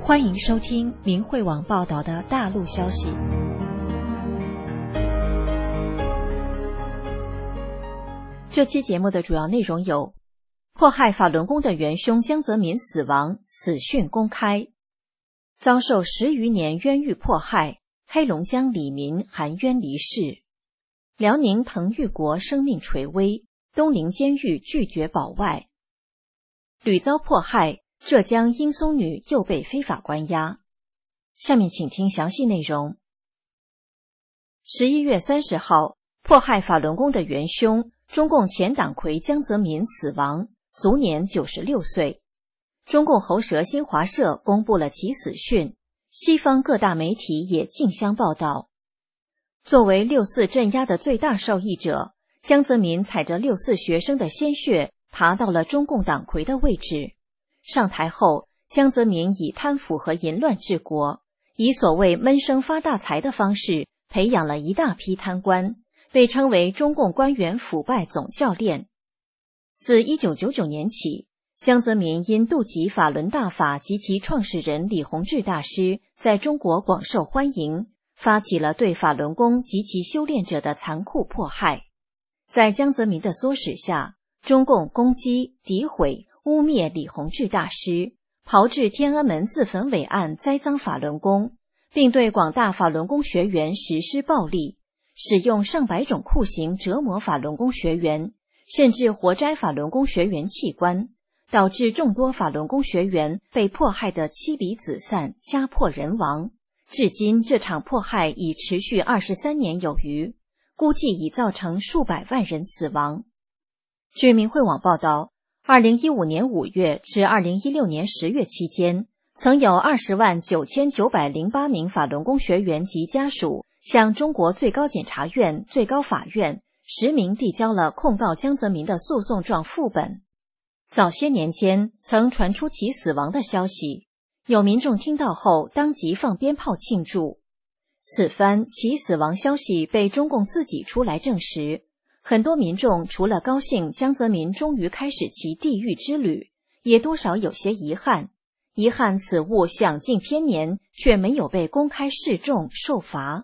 欢迎收听明慧网报道的大陆消息。这期节目的主要内容有：迫害法轮功的元凶江泽民死亡，死讯公开；遭受10余年冤狱迫害，黑龙江李民含冤离世；辽宁滕玉国生命垂危，东陵监狱拒绝保外；屡遭迫害，浙江英松女又被非法关押。下面请听详细内容。11月30号，迫害法轮功的元凶中共前党魁江泽民死亡，卒年96岁。中共喉舌新华社公布了其死讯，西方各大媒体也竞相报道。作为6·4镇压的最大受益者，江泽民踩着6·4学生的鲜血爬到了中共党魁的位置。上台后，江泽民以贪腐和淫乱治国，以所谓闷声发大财的方式培养了一大批贪官，被称为中共官员腐败总教练。自1999年起，江泽民因妒忌法轮大法及其创始人李洪志大师在中国广受欢迎，发起了对法轮功及其修炼者的残酷迫害。在江泽民的唆使下，中共攻击、诋毁、污蔑李洪志大师，炮制天安门自焚伪案，栽赃法轮功，并对广大法轮功学员实施暴力，使用上百种酷刑折磨法轮功学员，甚至活摘法轮功学员器官，导致众多法轮功学员被迫害得妻离子散，家破人亡。至今这场迫害已持续23年有余，估计已造成数百万人死亡。据明慧网报道，2015年5月至2016年10月期间，曾有209908名法轮功学员及家属向中国最高检察院、最高法院实名递交了控告江泽民的诉讼状副本。早些年间曾传出其死亡的消息，有民众听到后当即放鞭炮庆祝。此番其死亡消息被中共自己出来证实，很多民众除了高兴江泽民终于开始其地狱之旅，也多少有些遗憾此物享尽天年，却没有被公开示众受罚。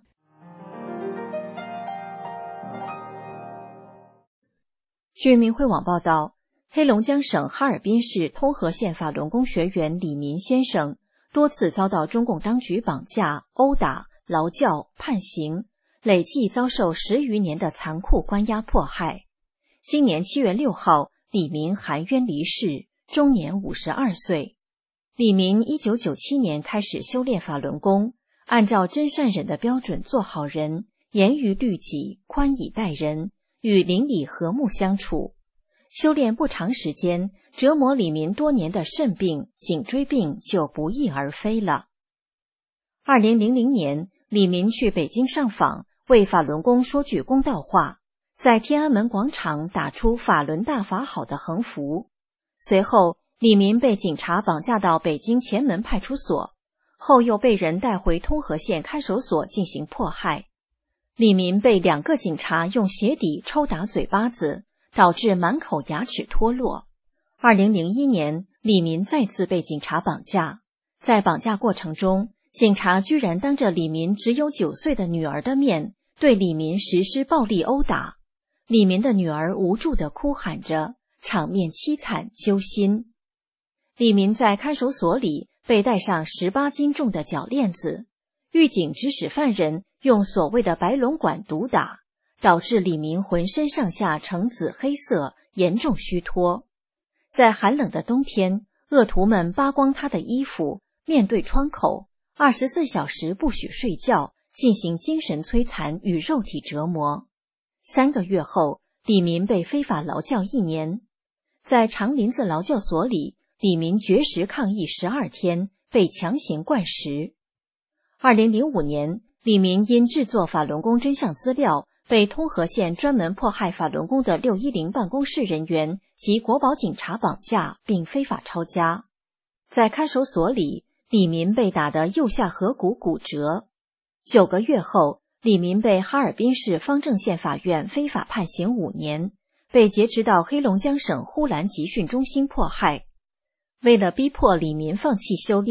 据明慧网报道，黑龙江省哈尔滨市通河县法轮功学员李民先生多次遭到中共当局绑架、殴打、劳教、判刑，累计遭受10余年的残酷关押迫害。今年7月6号，李民含冤离世，终年52岁。李民1997年开始修炼法轮功，按照真善忍的标准做好人，严于律己，宽以待人，与邻里和睦相处。修炼不长时间，折磨李民多年的肾病、颈椎病就不翼而飞了。2000年，李民去北京上访，为法轮功说句公道话，在天安门广场打出法轮大法好的横幅。随后，李民被警察绑架到北京前门派出所，后又被人带回通河县看守所进行迫害。李民被2个警察用鞋底抽打嘴巴子，导致满口牙齿脱落。2001年，李民再次被警察绑架，在绑架过程中，警察居然当着李民只有9岁的女儿的面，对李民实施暴力殴打。李民的女儿无助地哭喊着，场面凄惨揪心。李民在看守所里被戴上18斤重的脚链子，狱警指使犯人用所谓的白龙管毒打，导致李民浑身上下呈紫黑色，严重虚脱。在寒冷的冬天，恶徒们扒光他的衣服，面对窗口24小时不许睡觉，进行精神摧残与肉体折磨。3个月后，李民被非法劳教1年。在长林子劳教所里，李民绝食抗议12天，被强行灌食。2005年，李民因制作法轮功真相资料，被通河县专门迫害法轮功的610办公室人员及国保警察绑架并非法抄家。在看守所里，李民被打得右下颌骨骨折。9个月后，李民被哈尔滨市方正县法院非法判刑5年，被劫持到黑龙江省呼兰集训中心迫害。为了逼迫李民放弃修炼，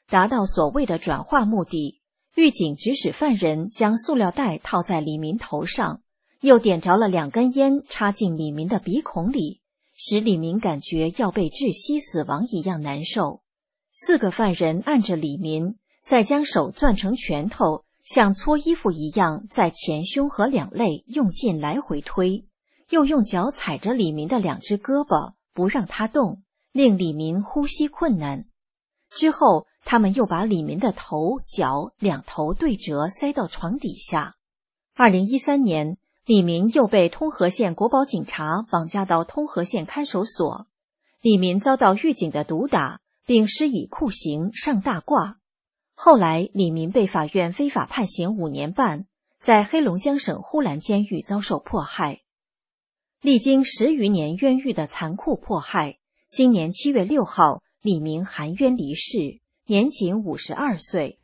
达到所谓的转化目的，狱警指使犯人将塑料袋套在李民头上，又点着了2根烟插进李民的鼻孔里，使李民感觉要被窒息死亡一样难受。4个犯人按着李民，再将手攥成拳头，像搓衣服一样在前胸和2肋用劲来回推，又用脚踩着李民的2只胳膊，不让他动，令李民呼吸困难。之后他们又把李民的头、脚2头对折塞到床底下。2013年，李民又被通河县国保警察绑架到通河县看守所，李民遭到狱警的毒打，并施以酷刑上大褂。后来李民被法院非法判刑5年半，在黑龙江省呼兰监狱遭受迫害。历经10余年冤狱的残酷迫害，今年7月6号，李民含冤离世，年仅52岁。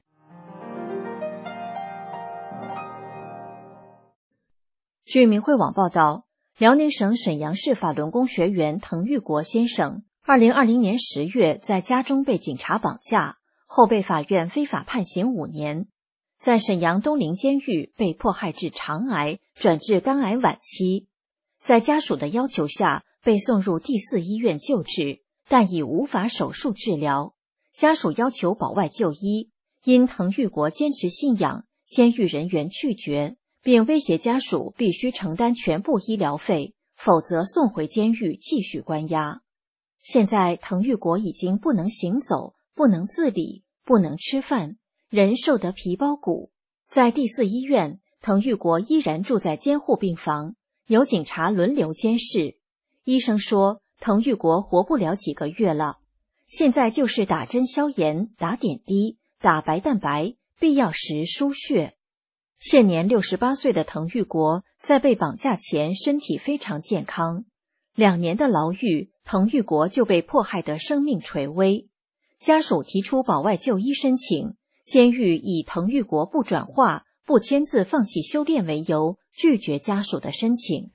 据明慧网报道，辽宁省沈阳市法轮功学员滕玉国先生2020年10月在家中被警察绑架，后被法院非法判刑5年，在沈阳东陵监狱被迫害致肠癌，转至肝癌晚期，在家属的要求下被送入第4医院救治，但已无法手术治疗，家属要求保外就医，因滕玉国坚持信仰，监狱人员拒绝，并威胁家属必须承担全部医疗费，否则送回监狱继续关押。现在滕玉国已经不能行走，不能自理，不能吃饭，人瘦得皮包骨。在第4医院，滕玉国依然住在监护病房，有警察轮流监视。医生说滕玉国活不了几个月了，现在就是打针消炎、打点滴、打白蛋白，必要时输血。现年68岁的滕玉国在被绑架前身体非常健康，2年的牢狱，滕玉国就被迫害得生命垂危。家属提出保外就医申请，监狱以滕玉国不转化、不签字放弃修炼为由，拒绝家属的申请。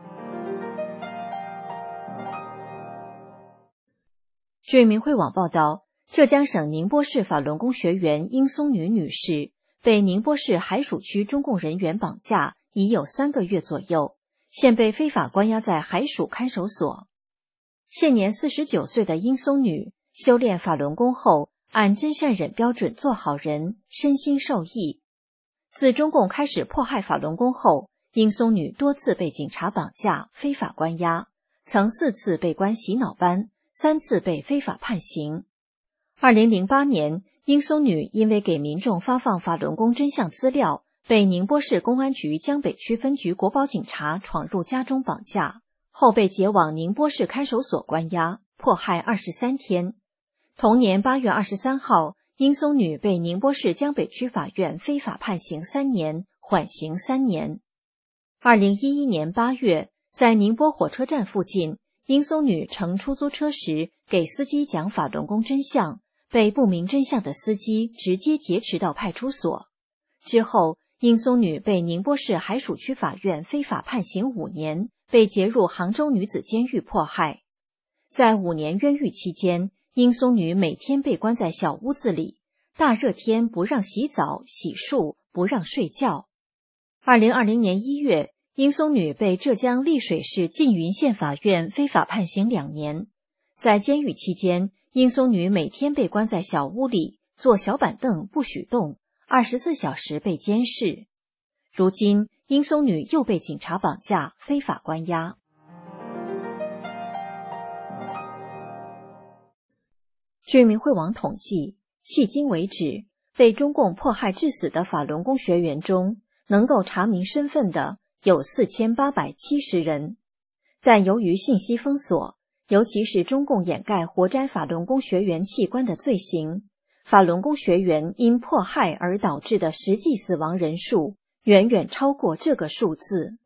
据明慧网报道，浙江省宁波市法轮功学员殷松女女士被宁波市海曙区中共人员绑架已有3个月左右，现被非法关押在海曙看守所。现年49岁的殷松女修炼法轮功后，按真善忍标准做好人，身心受益。自中共开始迫害法轮功后，殷松女多次被警察绑架、非法关押，曾4次被关洗脑班，3次被非法判刑。2008年，殷松女因为给民众发放法轮功真相资料，被宁波市公安局江北区分局国保警察闯入家中绑架，后被解往宁波市看守所关押，迫害23天。同年8月23号，殷松女被宁波市江北区法院非法判刑3年，缓刑3年。2011年8月，在宁波火车站附近，殷松女乘出租车时给司机讲法轮功真相，被不明真相的司机直接劫持到派出所。之后，殷松女被宁波市海曙区法院非法判刑5年，被劫入杭州女子监狱迫害。在5年冤狱期间，殷松女每天被关在小屋子里，大热天不让洗澡、洗漱，不让睡觉。2020年1月，殷松女被浙江丽水市缙云县法院非法判刑2年。在监狱期间，殷松女每天被关在小屋里，坐小板凳不许动，24小时被监视。如今，殷松女又被警察绑架、非法关押。据明慧网统计，迄今为止，被中共迫害致死的法轮功学员中，能够查明身份的有4870人。但由于信息封锁，尤其是中共掩盖活摘法轮功学员器官的罪行，法轮功学员因迫害而导致的实际死亡人数远远超过这个数字。